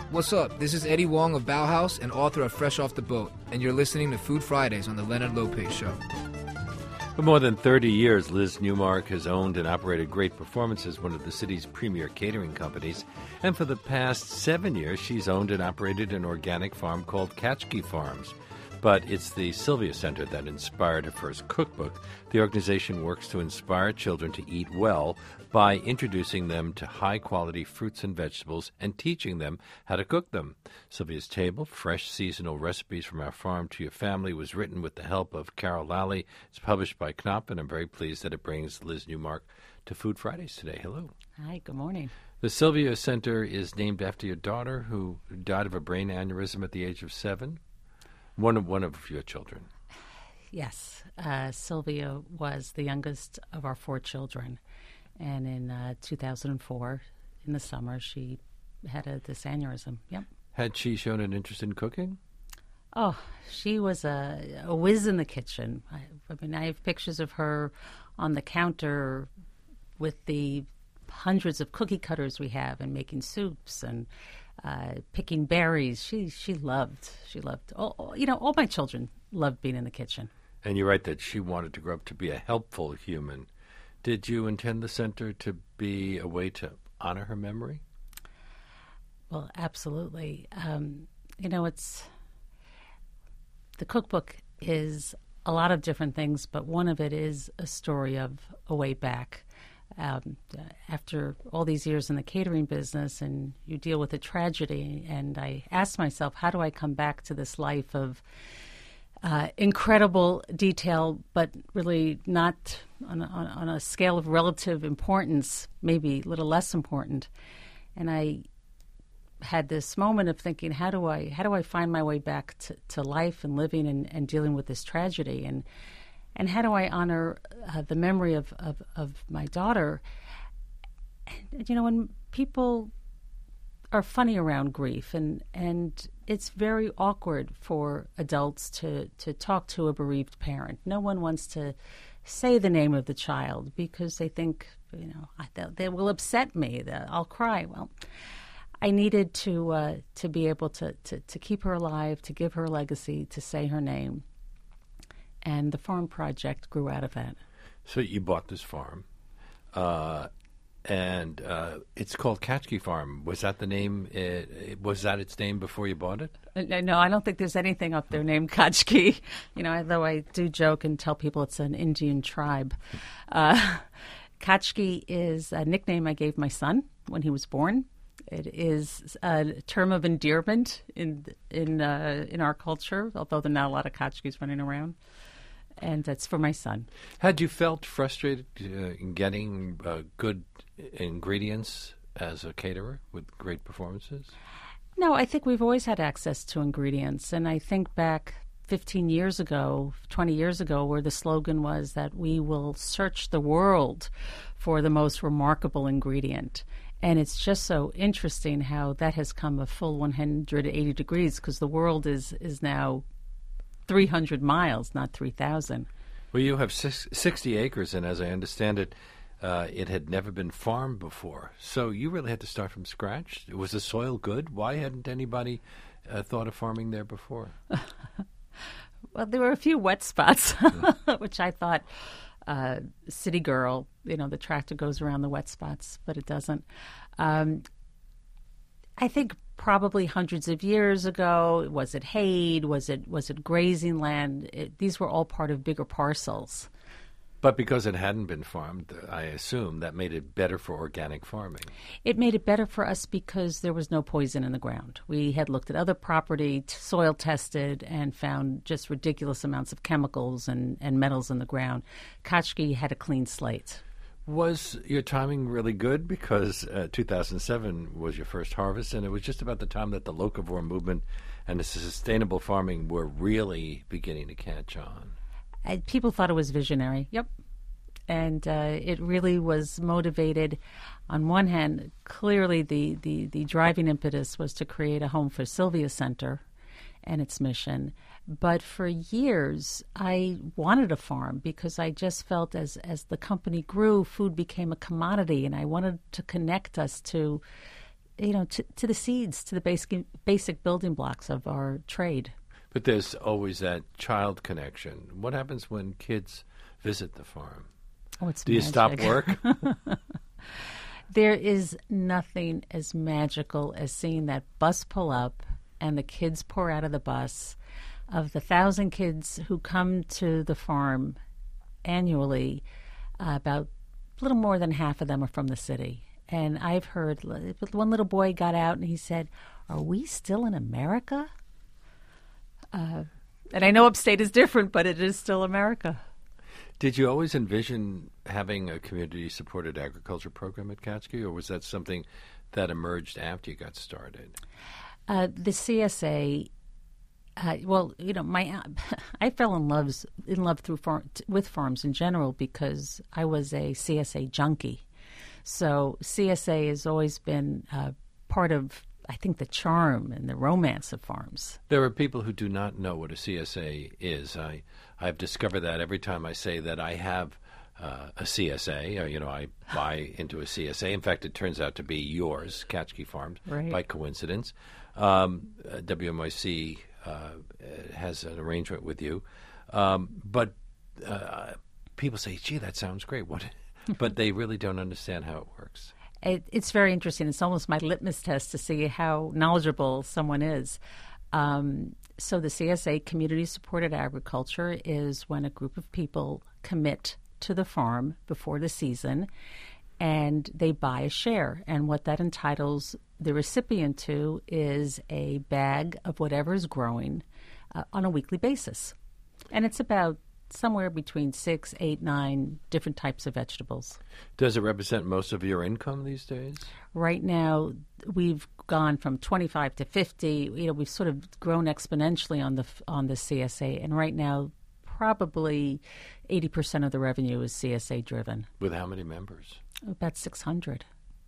What's up? This is Eddie Wong of Bauhaus and author of Fresh Off the Boat, and you're listening to Food Fridays on The Leonard Lopez Show. For more than 30 years, Liz Newmark has owned and operated Great Performances, one of the city's premier catering companies. And for the past 7 years, she's owned and operated an organic farm called Katchke Farms. But it's the Sylvia Center that inspired her first cookbook. The organization works to inspire children to eat well by introducing them to high-quality fruits and vegetables and teaching them how to cook them. Sylvia's Table, fresh seasonal recipes from our farm to your family, was written with the help of Carol Lally. It's published by Knopf, and I'm very pleased that it brings Liz Newmark to Food Fridays today. Hello. Hi, good morning. The Sylvia Center is named after your daughter, who died of a brain aneurysm at the age of 7. One of your children. Yes. Sylvia was the youngest of our 4 children. And in 2004, in the summer, she had this aneurysm. Yep. Had she shown an interest in cooking? Oh, she was a whiz in the kitchen. I have pictures of her on the counter with the hundreds of cookie cutters we have and making soups and picking berries. She loved. All my children loved being in the kitchen. And you're right that she wanted to grow up to be a helpful human. Did you intend the center to be a way to honor her memory? Well, absolutely. It's the cookbook is a lot of different things, but one of it is a story of a way back. After all these years in the catering business, and you deal with a tragedy, and I asked myself, how do I come back to this life of incredible detail, but really not on a scale of relative importance, maybe a little less important. And I had this moment of thinking, how do I find my way back to life and living and dealing with this tragedy, and how do I honor the memory of my daughter? And, when people are funny around grief, and it's very awkward for adults to talk to a bereaved parent. No one wants to say the name of the child because they think, they will upset me, that I'll cry. Well, I needed to be able to keep her alive, to give her a legacy, to say her name. And the farm project grew out of that. So you bought this farm, and it's called Katchke Farm. Was that the name? Was that its name before you bought it? No, I don't think there's anything up there named Katchke. Though I do joke and tell people it's an Indian tribe. Katchke is a nickname I gave my son when he was born. It is a term of endearment in our culture, although there are not a lot of Katchkes running around. And that's for my son. Had you felt frustrated in getting good ingredients as a caterer with Great Performances? No, I think we've always had access to ingredients. And I think back 15 years ago, 20 years ago, where the slogan was that we will search the world for the most remarkable ingredient. And it's just so interesting how that has come a full 180 degrees, because the world is now 300 miles, not 3,000. Well, you have 60 acres, and as I understand it, it had never been farmed before. So you really had to start from scratch. Was the soil good? Why hadn't anybody thought of farming there before? Well, there were a few wet spots, which I thought, city girl, the tractor goes around the wet spots, but it doesn't. I think probably hundreds of years ago, was it hayed? Was it grazing land? These were all part of bigger parcels. But because it hadn't been farmed, I assume that made it better for organic farming. It made it better for us because there was no poison in the ground. We had looked at other property, soil tested, and found just ridiculous amounts of chemicals and metals in the ground. Katchke had a clean slate. Was your timing really good? Because 2007 was your first harvest, and it was just about the time that the locavore movement and the sustainable farming were really beginning to catch on. People thought it was visionary. Yep. And it really was motivated. On one hand, clearly the driving impetus was to create a home for Sylvia Center and its mission. But for years, I wanted a farm because I just felt as the company grew, food became a commodity, and I wanted to connect us to to the seeds, to the basic building blocks of our trade. But there's always that child connection. What happens when kids visit the farm? Oh, it's Do you magic. stop work? There is nothing as magical as seeing that bus pull up and the kids pour out of the bus. Of the 1,000 kids who come to the farm annually, about a little more than half of them are from the city. And I've heard one little boy got out and he said, "Are we still in America?" And I know upstate is different, but it is still America. Did you always envision having a community-supported agriculture program at Catskill, or was that something that emerged after you got started? The CSA, I fell in love with farms in general because I was a CSA junkie. So CSA has always been part of, I think, the charm and the romance of farms. There are people who do not know what a CSA is. I've discovered that every time I say that I have a CSA, I buy into a CSA. In fact, it turns out to be yours, Catskill Farms, right, by coincidence. WMYC has an arrangement with you. But people say, gee, that sounds great. What? But they really don't understand how it works. It's very interesting. It's almost my litmus test to see how knowledgeable someone is. So the CSA, Community-Supported Agriculture, is when a group of people commit to the farm before the season, and they buy a share. And what that entitles the recipient to is a bag of whatever is growing on a weekly basis. And it's about somewhere between 6, 8, 9 different types of vegetables. Does it represent most of your income these days? Right now, we've gone from 25 to 50. We've sort of grown exponentially on the CSA, and right now, probably 80% of the revenue is CSA driven. With how many members? About 600.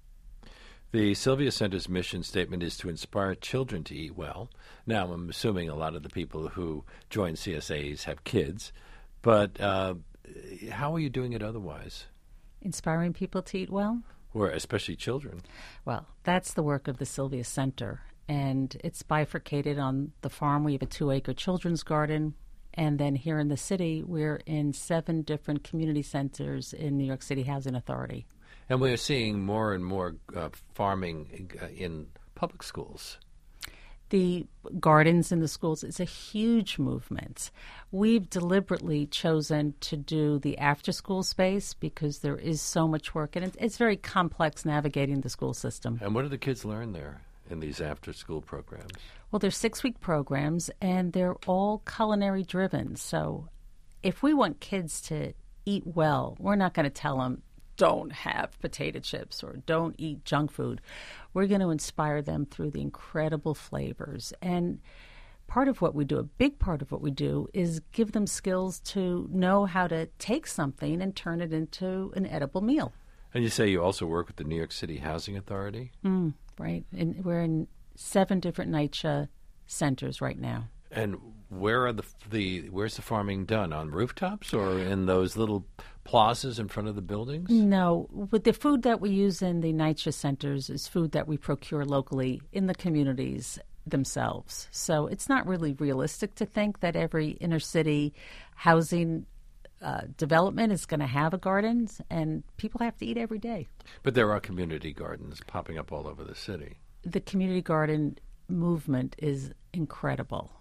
The Sylvia Center's mission statement is to inspire children to eat well. Now, I'm assuming a lot of the people who join CSAs have kids. But how are you doing it otherwise? Inspiring people to eat well? Or especially children? Well, that's the work of the Sylvia Center. And it's bifurcated. On the farm, we have a 2-acre children's garden. And then here in the city, we're in 7 different community centers in New York City Housing Authority. And we're seeing more and more farming in public schools. The gardens in the schools is a huge movement. We've deliberately chosen to do the after-school space because there is so much work, and it's very complex navigating the school system. And what do the kids learn there in these after-school programs? Well, they're 6-week programs, and they're all culinary-driven. So if we want kids to eat well, we're not going to tell them, don't have potato chips or don't eat junk food. We're going to inspire them through the incredible flavors. And part of what we do, a big part of what we do, is give them skills to know how to take something and turn it into an edible meal. And you say you also work with the New York City Housing Authority? Right. And we're in 7 different NYCHA centers right now. And where are where's the farming done? On rooftops or in those little plazas in front of the buildings? No. With the food that we use in the NYCHA centers is food that we procure locally in the communities themselves. So it's not really realistic to think that every inner city housing development is going to have a garden, and people have to eat every day. But there are community gardens popping up all over the city. The community garden movement is incredible.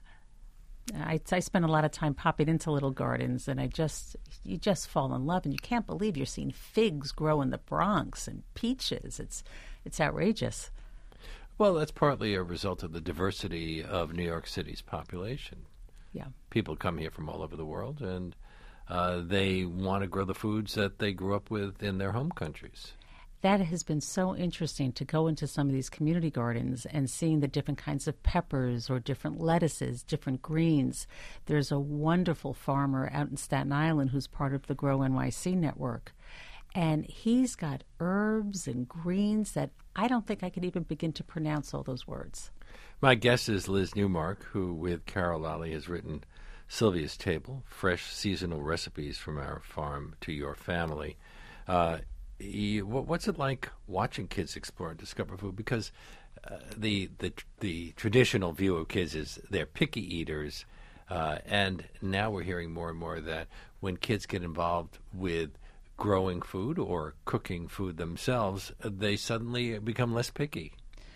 I spend a lot of time popping into little gardens, and you just fall in love, and you can't believe you're seeing figs grow in the Bronx and peaches. It's outrageous. Well, that's partly a result of the diversity of New York City's population. Yeah, people come here from all over the world, and they want to grow the foods that they grew up with in their home countries. That has been so interesting to go into some of these community gardens and seeing the different kinds of peppers or different lettuces, different greens. There's a wonderful farmer out in Staten Island who's part of the Grow NYC network. And he's got herbs and greens that I don't think I could even begin to pronounce all those words. My guest is Liz Newmark, who with Carol Lally has written Sylvia's Table, Fresh Seasonal Recipes from Our Farm to Your Family. what's it like watching kids explore and discover food? Because the traditional view of kids is they're picky eaters, and now we're hearing more and more that when kids get involved with growing food or cooking food themselves, they suddenly become less picky.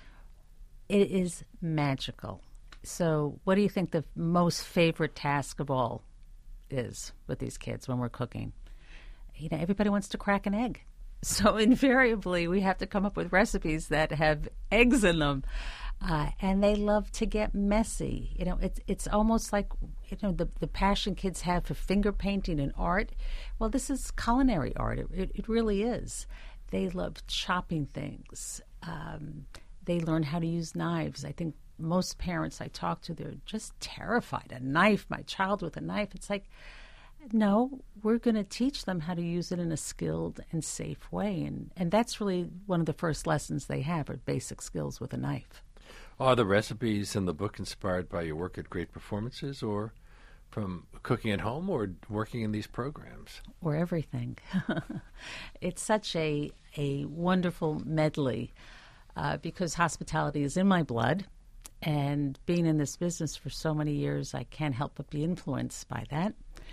It is magical. So what do you think the most favorite task of all is with these kids when we're cooking? Everybody wants to crack an egg. So invariably, we have to come up with recipes that have eggs in them. And they love to get messy. It's almost like, the passion kids have for finger painting and art. Well, this is culinary art. It really is. They love chopping things. They learn how to use knives. I think most parents I talk to, they're just terrified. A knife, my child with a knife. It's like, no, we're going to teach them how to use it in a skilled and safe way. And that's really one of the first lessons they have, are basic skills with a knife. Are the recipes in the book inspired by your work at Great Performances, or from cooking at home, or working in these programs? Or everything. It's such a wonderful medley because hospitality is in my blood. And being in this business for so many years, I can't help but be influenced by that.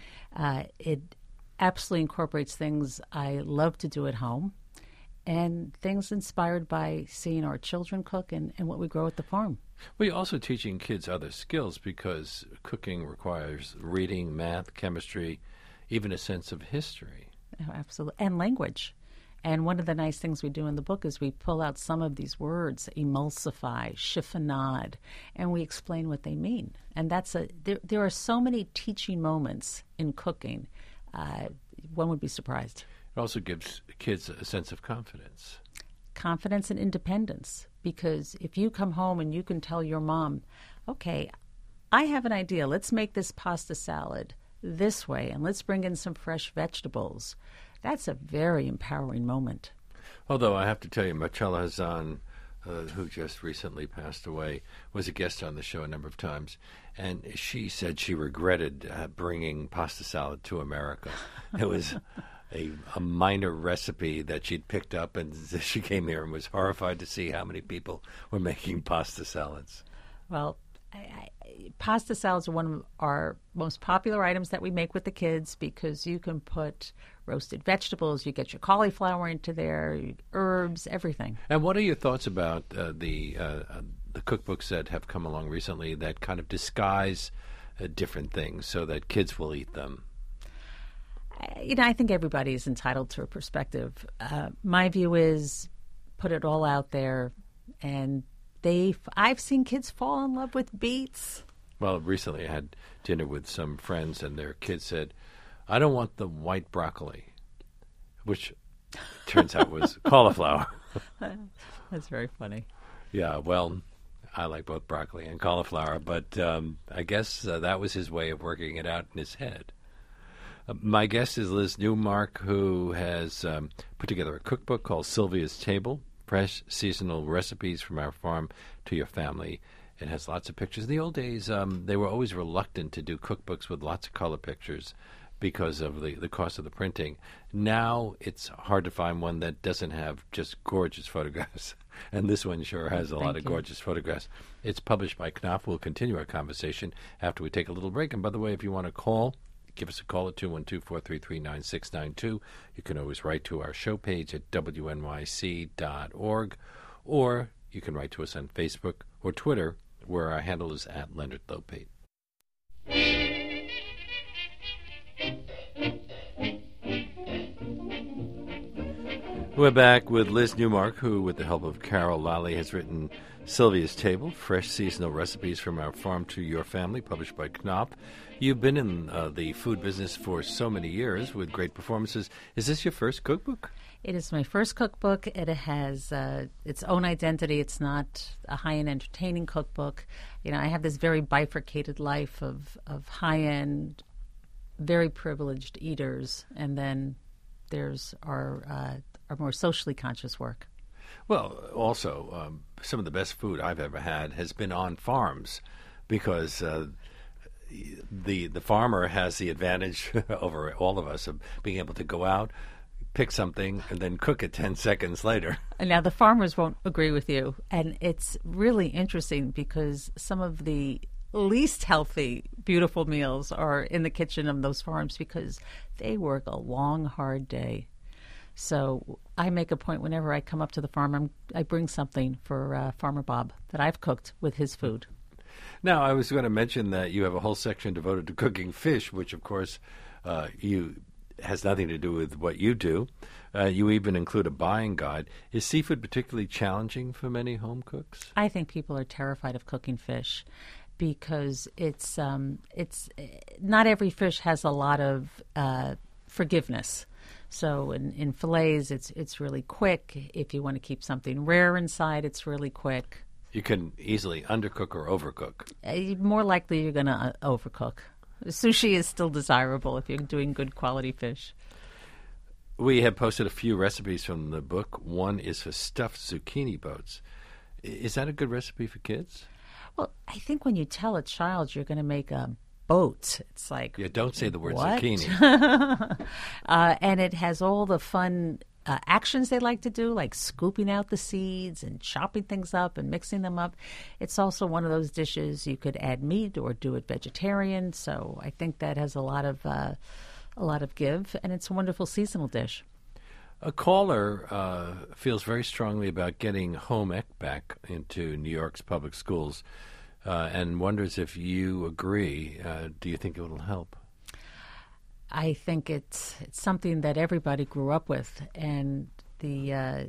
It absolutely incorporates things I love to do at home and things inspired by seeing our children cook and what we grow at the farm. Well, you're also teaching kids other skills, because cooking requires reading, math, chemistry, even a sense of history. Oh, absolutely. And language. And one of the nice things we do in the book is we pull out some of these words, emulsify, chiffonade, and we explain what they mean. And there are so many teaching moments in cooking. One would be surprised. It also gives kids a sense of confidence. Confidence and independence. Because if you come home and you can tell your mom, okay, I have an idea. Let's make this pasta salad this way, and let's bring in some fresh vegetables. That's a very empowering moment. Although I have to tell you, Marcella Hazan, who just recently passed away, was a guest on the show a number of times, and she said she regretted bringing pasta salad to America. It was a minor recipe that she'd picked up, and she came here and was horrified to see how many people were making pasta salads. Well, pasta salads are one of our most popular items that we make with the kids, because you can put roasted vegetables, you get your cauliflower into there, herbs, everything. And what are your thoughts about the cookbooks that have come along recently that kind of disguise different things so that kids will eat them? I think everybody is entitled to a perspective. My view is put it all out there, and I've seen kids fall in love with beets. Well, recently I had dinner with some friends, and their kids said, I don't want the white broccoli, which turns out was cauliflower. That's very funny. Yeah, well, I like both broccoli and cauliflower, but I guess that was his way of working it out in his head. My guest is Liz Newmark, who has put together a cookbook called Sylvia's Table, Fresh Seasonal Recipes from Our Farm to Your Family. It has lots of pictures. In the old days, they were always reluctant to do cookbooks with lots of color pictures because of the cost of the printing. Now it's hard to find one that doesn't have just gorgeous photographs. And this one sure has a lot of gorgeous photographs. It's published by Knopf. We'll continue our conversation after we take a little break. And by the way, if you want to call, give us a call at 212-433-9692. You can always write to our show page at wnyc.org, or you can write to us on Facebook or Twitter, where our handle is at Leonard Lopate. We're back with Liz Newmark, who, with the help of Carol Lally, has written Sylvia's Table, Fresh Seasonal Recipes from Our Farm to Your Family, published by Knopf. You've been in the food business for so many years with great performances. Is this your first cookbook? It is my first cookbook. It has its own identity. It's not a high-end entertaining cookbook. I have this very bifurcated life of high-end, very privileged eaters, and then there's our more socially conscious work. Well, also, some of the best food I've ever had has been on farms, because the farmer has the advantage over all of us of being able to go out, pick something and then cook it 10 seconds later. And now the farmers won't agree with you. And it's really interesting because some of the least healthy, beautiful meals are in the kitchen of those farms because they work a long, hard day. So I make a point whenever I come up to the farm, I bring something for Farmer Bob that I've cooked with his food. Now, I was going to mention that you have a whole section devoted to cooking fish, which, of course, has nothing to do with what you do. You even include a buying guide. Is seafood particularly challenging for many home cooks? I think people are terrified of cooking fish because it's not every fish has a lot of forgiveness. So in fillets, it's really quick. If you want to keep something rare inside, it's really quick. You can easily undercook or overcook. More likely you're going to overcook. Sushi is still desirable if you're doing good quality fish. We have posted a few recipes from the book. One is for stuffed zucchini boats. Is that a good recipe for kids? Well, I think when you tell a child you're going to make a boat, it's like... Yeah, don't say the word what? Zucchini. And it has all the fun actions they like to do, like scooping out the seeds and chopping things up and mixing them up. It's also one of those dishes you could add meat or do it vegetarian. So I think that has a lot of give, and it's a wonderful seasonal dish. A caller feels very strongly about getting home ec back into New York's public schools and wonders if you agree. Do you think it will help? I think it's something that everybody grew up with, and the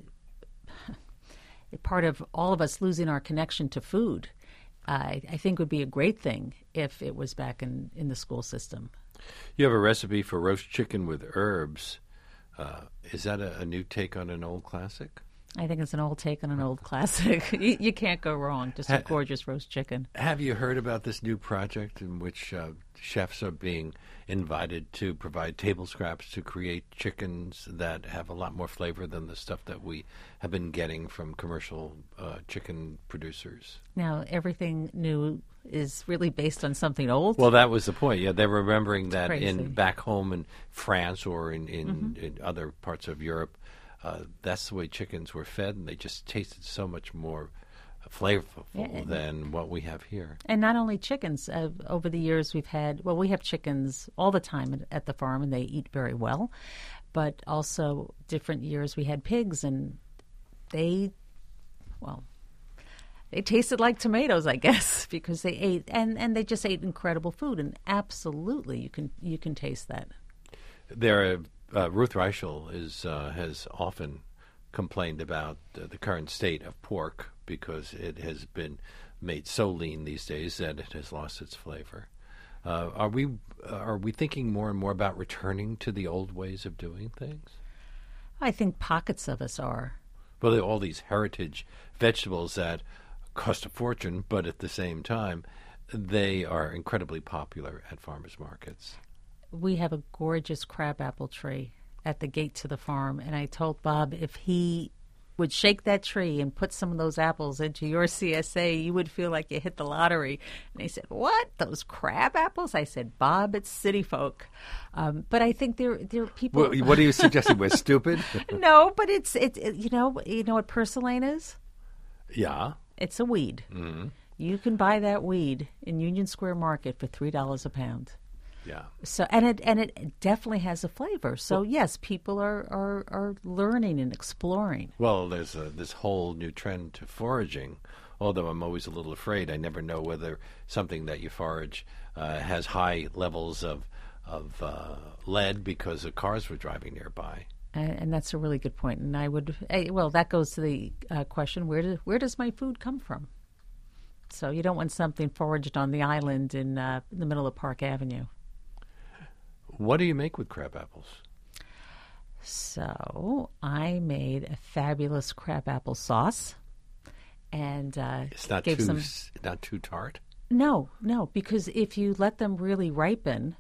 part of all of us losing our connection to food, I think would be a great thing if it was back in the school system. You have a recipe for roast chicken with herbs. Is that a new take on an old classic? I think it's an old take on an old classic. You can't go wrong. Just a gorgeous roast chicken. Have you heard about this new project in which chefs are being invited to provide table scraps to create chickens that have a lot more flavor than the stuff that we have been getting from commercial chicken producers? Now, everything new is really based on something old. Well, that was the point. Yeah, they're remembering that Crazy. back home in France or in other parts of Europe, that's the way chickens were fed, and they just tasted so much more flavorful than what we have here. And not only chickens. Over the years, we have chickens all the time at the farm, and they eat very well. But also, different years we had pigs, and they tasted like tomatoes, I guess, because they ate, and they just ate incredible food. And absolutely, you can taste that. Ruth Reichel has often complained about the current state of pork because it has been made so lean these days that it has lost its flavor. Are we thinking more and more about returning to the old ways of doing things? I think pockets of us are. Well, there are all these heritage vegetables that cost a fortune, but at the same time, they are incredibly popular at farmers markets. We have a gorgeous crabapple tree at the gate to the farm, and I told Bob if he would shake that tree and put some of those apples into your CSA, you would feel like you hit the lottery. And he said, "What? Those crab apples?" I said, "Bob, it's city folk." But I think there are people. Well, what are you suggesting? We're stupid? No, but it's you know what purslane is? Yeah, it's a weed. Mm-hmm. You can buy that weed in Union Square Market for $3 a pound. Yeah. So and it definitely has a flavor. So yes, people are learning and exploring. Well, there's this whole new trend to foraging. Although I'm always a little afraid. I never know whether something that you forage has high levels of lead because the cars were driving nearby. And that's a really good point. And that goes to the question: where does my food come from? So you don't want something foraged on the island in the middle of Park Avenue. What do you make with crab apples? So I made a fabulous crabapple sauce, and it's not too tart. No, because if you let them really ripen,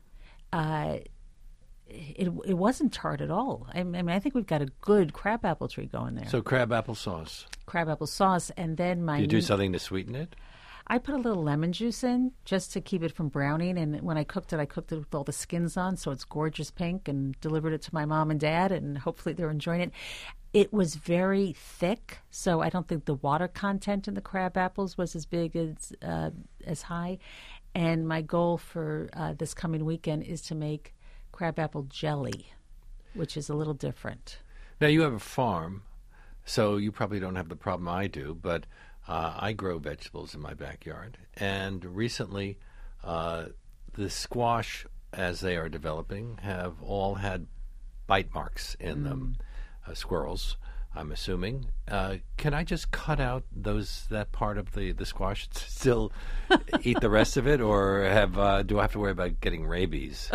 it wasn't tart at all. I mean, I think we've got a good crabapple tree going there. So crabapple sauce. Crabapple sauce, and then do you do something to sweeten it? I put a little lemon juice in just to keep it from browning. And when I cooked it with all the skins on, so it's gorgeous pink, and delivered it to my mom and dad, and hopefully they're enjoying it. It was very thick, so I don't think the water content in the crab apples was as big as high. And my goal for this coming weekend is to make crab apple jelly, which is a little different. Now, you have a farm, so you probably don't have the problem I do, but I grow vegetables in my backyard. And recently, the squash, as they are developing, have all had bite marks in them. Squirrels, I'm assuming. Can I just cut out that part of the squash, still eat the rest of it, or do I have to worry about getting rabies?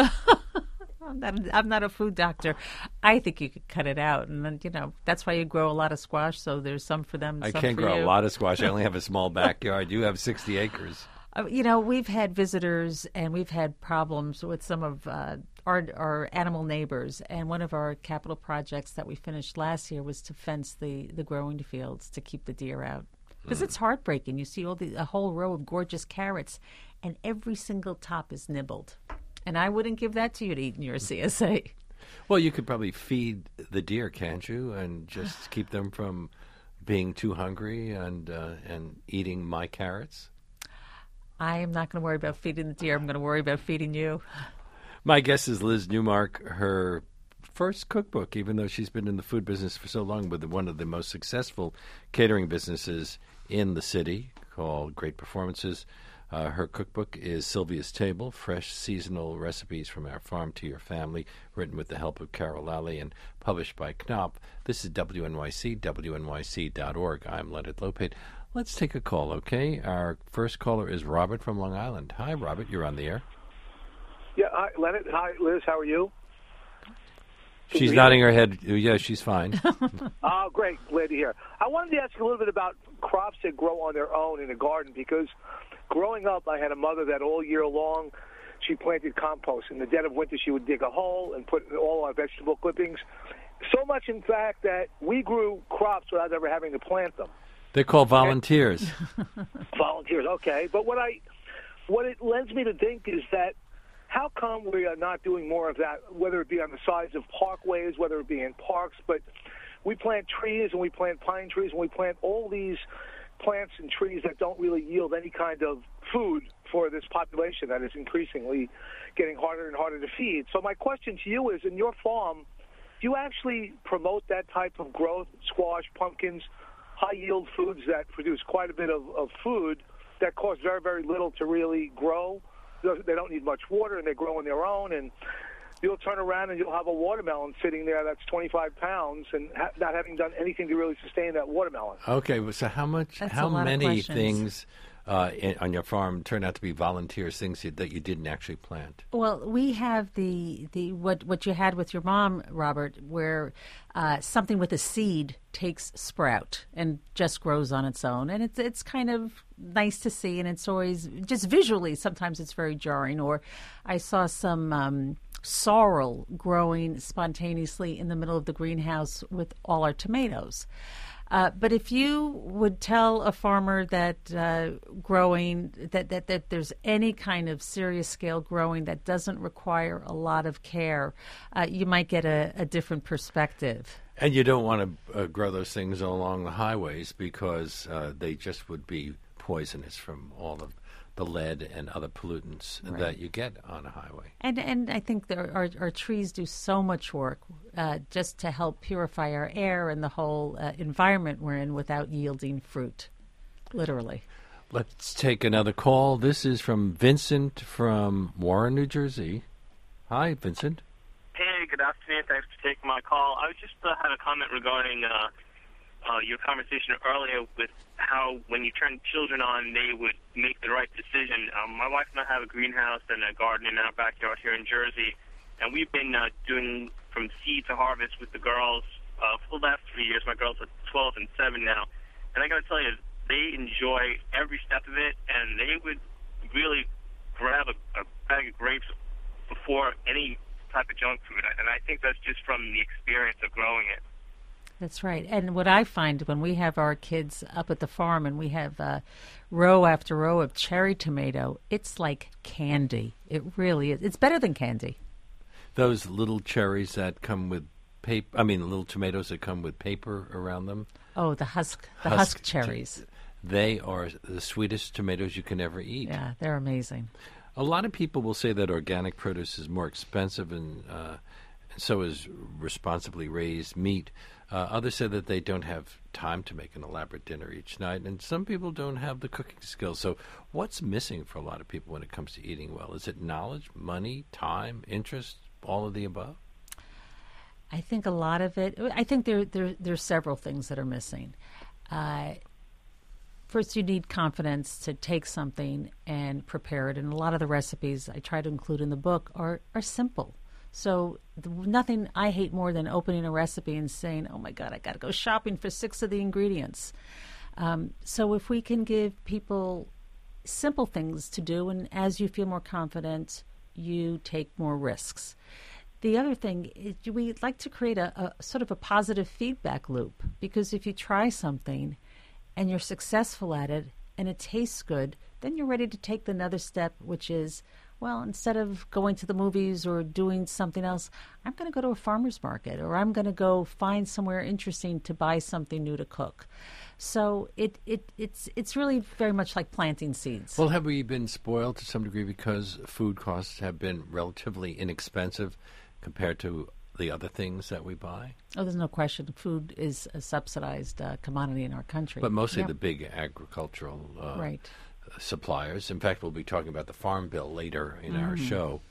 I'm not a food doctor. I think you could cut it out, and then that's why you grow a lot of squash. So there's some for them. I some can't for grow you. a lot of squash. I only have a small backyard. You have 60 acres. We've had visitors, and we've had problems with some of our animal neighbors. And one of our capital projects that we finished last year was to fence the growing fields to keep the deer out. Because it's heartbreaking. You see a whole row of gorgeous carrots, and every single top is nibbled. And I wouldn't give that to you to eat in your CSA. Well, you could probably feed the deer, can't you, and just keep them from being too hungry and eating my carrots? I am not going to worry about feeding the deer. I'm going to worry about feeding you. My guest is Liz Newmark. Her first cookbook, even though she's been in the food business for so long, with one of the most successful catering businesses in the city, called Great Performances. Her cookbook is Sylvia's Table, Fresh Seasonal Recipes from Our Farm to Your Family, written with the help of Carol Lally and published by Knopf. This is WNYC, WNYC.org. I'm Leonard Lopate. Let's take a call, okay? Our first caller is Robert from Long Island. Hi, Robert. You're on the air. Yeah, hi, Leonard. Hi, Liz. How are you? She's nodding her head. Yeah, she's fine. Oh, great. Glad to hear. I wanted to ask you a little bit about crops that grow on their own in a garden, because growing up, I had a mother that all year long she planted compost. In the dead of winter, she would dig a hole and put all our vegetable clippings. So much, in fact, that we grew crops without ever having to plant them. They're called volunteers. Volunteers, okay. But what it lends me to think is that how come we are not doing more of that, whether it be on the sides of parkways, whether it be in parks, but we plant trees and we plant pine trees and we plant all these plants and trees that don't really yield any kind of food for this population that is increasingly getting harder and harder to feed. So my question to you is, in your farm, do you actually promote that type of growth, squash, pumpkins, high-yield foods that produce quite a bit of food that cost very, very little to really grow? They don't need much water, and they grow on their own, and you'll turn around and you'll have a watermelon sitting there that's 25 pounds and not having done anything to really sustain that watermelon. Okay, so how many things on your farm turn out to be volunteers, things that you didn't actually plant? Well, we have the what you had with your mom, Robert, where something with a seed takes sprout and just grows on its own, and it's kind of nice to see, and it's always just visually. Sometimes it's very jarring. Or I saw some sorrel growing spontaneously in the middle of the greenhouse with all our tomatoes. But if you would tell a farmer that growing, that there's any kind of serious scale growing that doesn't require a lot of care, you might get a different perspective. And you don't want to grow those things along the highways, because they just would be poisonous from all of the lead and other pollutants that you get on a highway. And I think our trees do so much work just to help purify our air and the whole environment we're in without yielding fruit, literally. Let's take another call. This is from Vincent from Warren, New Jersey. Hi, Vincent. Hey, good afternoon. Thanks for taking my call. I just had a comment regarding your conversation earlier with how when you turn children on, they would make the right decision. My wife and I have a greenhouse and a garden in our backyard here in Jersey, and we've been doing from seed to harvest with the girls for the last 3 years. My girls are 12 and 7 now, and I got to tell you, they enjoy every step of it, and they would really grab a bag of grapes before any type of junk food, and I think that's just from the experience of growing it. That's right. And what I find when we have our kids up at the farm and we have row after row of cherry tomato, it's like candy. It really is. It's better than candy. Those little cherries that come with little tomatoes that come with paper around them. Oh, the husk cherries. They are the sweetest tomatoes you can ever eat. Yeah, they're amazing. A lot of people will say that organic produce is more expensive and so is responsibly raised meat. Others say that they don't have time to make an elaborate dinner each night, and some people don't have the cooking skills. So what's missing for a lot of people when it comes to eating well? Is it knowledge, money, time, interest, all of the above? I think a lot of it, I think there's several things that are missing. First, you need confidence to take something and prepare it. And a lot of the recipes I try to include in the book are simple. So nothing I hate more than opening a recipe and saying, oh, my God, I got to go shopping for 6 of the ingredients. So if we can give people simple things to do, and as you feel more confident, you take more risks. The other thing is we'd like to create a sort of a positive feedback loop, because if you try something and you're successful at it and it tastes good, then you're ready to take another step, which is, well, instead of going to the movies or doing something else, I'm going to go to a farmer's market, or I'm going to go find somewhere interesting to buy something new to cook. So it's really very much like planting seeds. Well, have we been spoiled to some degree because food costs have been relatively inexpensive compared to the other things that we buy? Oh, there's no question. Food is a subsidized commodity in our country. But mostly the big agricultural suppliers. In fact, we'll be talking about the Farm Bill later in our show.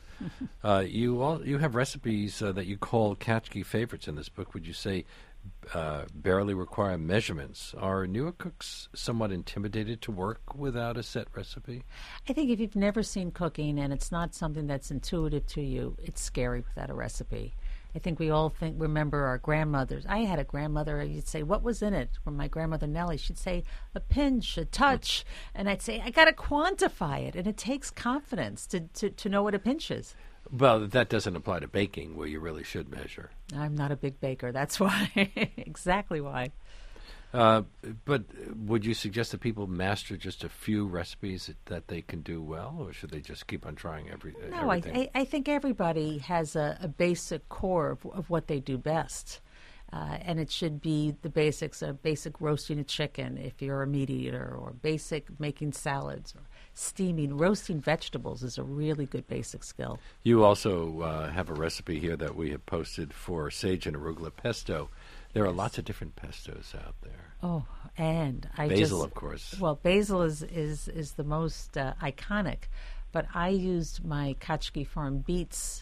You have recipes that you call Katchke favorites in this book. Would you say barely require measurements? Are newer cooks somewhat intimidated to work without a set recipe? I think if you've never seen cooking and it's not something that's intuitive to you, it's scary without a recipe. I think we all remember our grandmothers. I had a grandmother, you'd say, what was in it? From my grandmother Nellie, she'd say, a pinch, a touch. And I'd say, I got to quantify it. And it takes confidence to know what a pinch is. Well, that doesn't apply to baking, where you really should measure. I'm not a big baker. That's why. Exactly why. But would you suggest that people master just a few recipes that they can do well, or should they just keep on trying everything? No, I think everybody has a basic core of what they do best. And it should be the basics of basic roasting a chicken if you're a meat eater, or basic making salads, or steaming. Roasting vegetables is a really good basic skill. You also have a recipe here that we have posted for sage and arugula pesto. There are lots of different pestos out there. Oh, and basil, of course. Well, basil is the most iconic, but I used my Katchke Farm beets,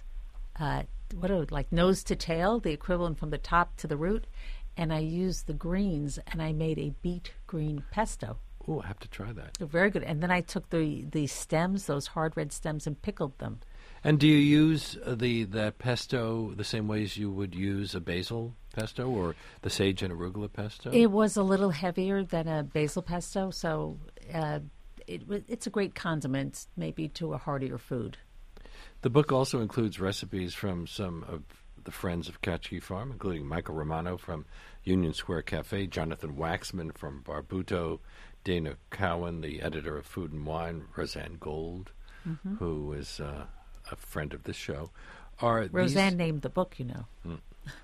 like nose to tail, the equivalent from the top to the root, and I used the greens, and I made a beet green pesto. Oh, I have to try that. They're very good. And then I took the stems, those hard red stems, and pickled them. And do you use that pesto the same ways you would use a basil pesto or the sage and arugula pesto? It was a little heavier than a basil pesto, so it's a great condiment, maybe to a heartier food. The book also includes recipes from some of the friends of Katchke Farm, including Michael Romano from Union Square Cafe, Jonathan Waxman from Barbuto, Dana Cowan, the editor of Food and Wine, Roseanne Gold, who is a friend of this show. Roseanne named the book, you know.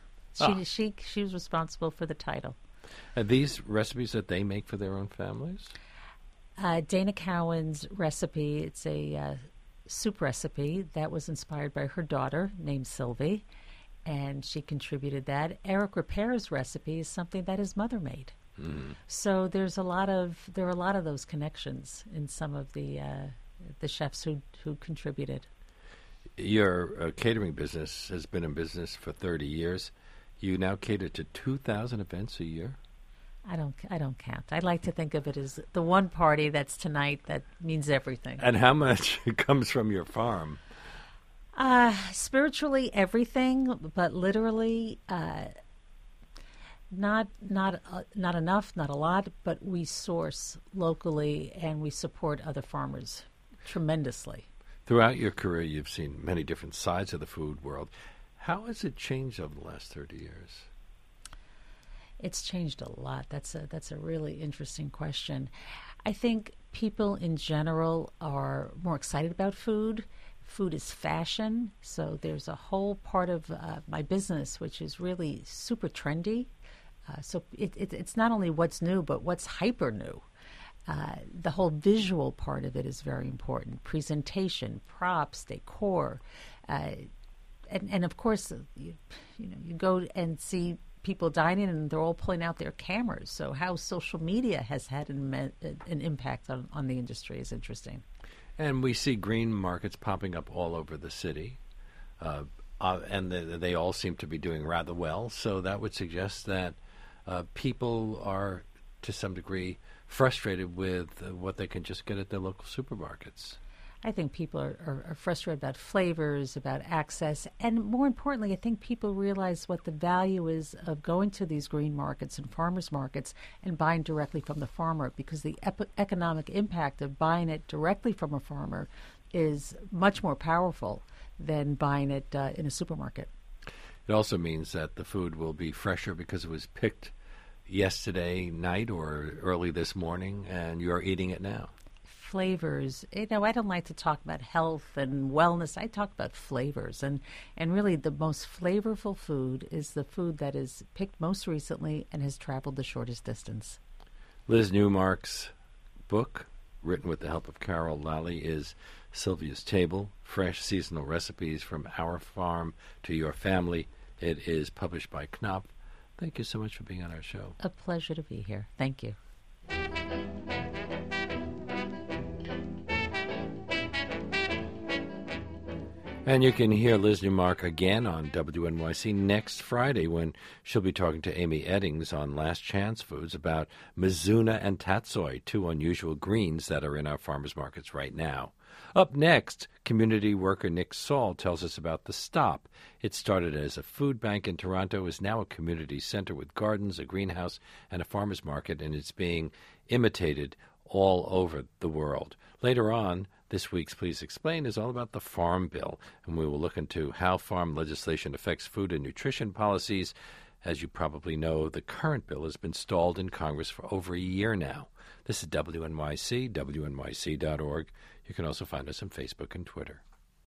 She was responsible for the title. Are these recipes that they make for their own families? Dana Cowan's recipe, it's a soup recipe that was inspired by her daughter named Sylvie, and she contributed that. Eric Repair's recipe is something that his mother made. So there are a lot of those connections in some of the chefs who contributed. Your catering business has been in business for 30 years. You now cater to 2,000 events a year? I don't count. I like to think of it as the one party that's tonight that means everything. And how much comes from your farm? Spiritually, everything, but literally, not enough, not a lot. But we source locally and we support other farmers tremendously. Throughout your career, you've seen many different sides of the food world. How has it changed over the last 30 years? It's changed a lot. That's a really interesting question. I think people in general are more excited about food. Food is fashion, so there's a whole part of my business which is really super trendy. So it's not only what's new, but what's hyper new. The whole visual part of it is very important. Presentation, props, decor, and of course, you go and see people dining and they're all pulling out their cameras. So how social media has had an impact on the industry is interesting. And we see green markets popping up all over the city, and they all seem to be doing rather well. So that would suggest that people are, to some degree, frustrated with what they can just get at their local supermarkets. I think people are frustrated about flavors, about access, and more importantly, I think people realize what the value is of going to these green markets and farmers markets and buying directly from the farmer, because the economic impact of buying it directly from a farmer is much more powerful than buying it in a supermarket. It also means that the food will be fresher because it was picked yesterday night or early this morning, and you're eating it now. Flavors. I don't like to talk about health and wellness. I talk about flavors. And really the most flavorful food is the food that is picked most recently and has traveled the shortest distance. Liz Newmark's book, written with the help of Carol Lally, is Sylvia's Table, Fresh Seasonal Recipes from Our Farm to Your Family. It is published by Knopf. Thank you so much for being on our show. A pleasure to be here. Thank you. And you can hear Liz Newmark again on WNYC next Friday when she'll be talking to Amy Eddings on Last Chance Foods about Mizuna and tatsoi, two unusual greens that are in our farmers markets right now. Up next, community worker Nick Saul tells us about The Stop. It started as a food bank in Toronto, is now a community center with gardens, a greenhouse, and a farmers market, and it's being imitated all over the world. Later on, this week's Please Explain is all about the Farm Bill, and we will look into how farm legislation affects food and nutrition policies. As you probably know, the current bill has been stalled in Congress for over a year now. This is WNYC, WNYC.org. You can also find us on Facebook and Twitter.